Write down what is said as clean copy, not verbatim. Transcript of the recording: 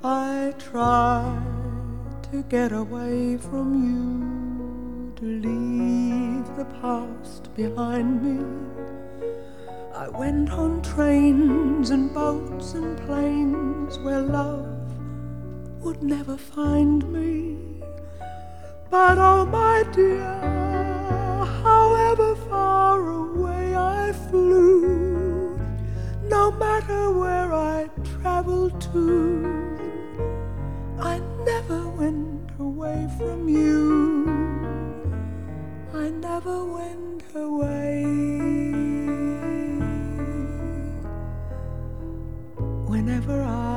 I tried to get away from you, to leave the past behind me. I went on trains and boats and planes where love would never find me. But oh my dear, however far away I flew, no matter where I traveled to, I never went away from you. I never went away. Whenever I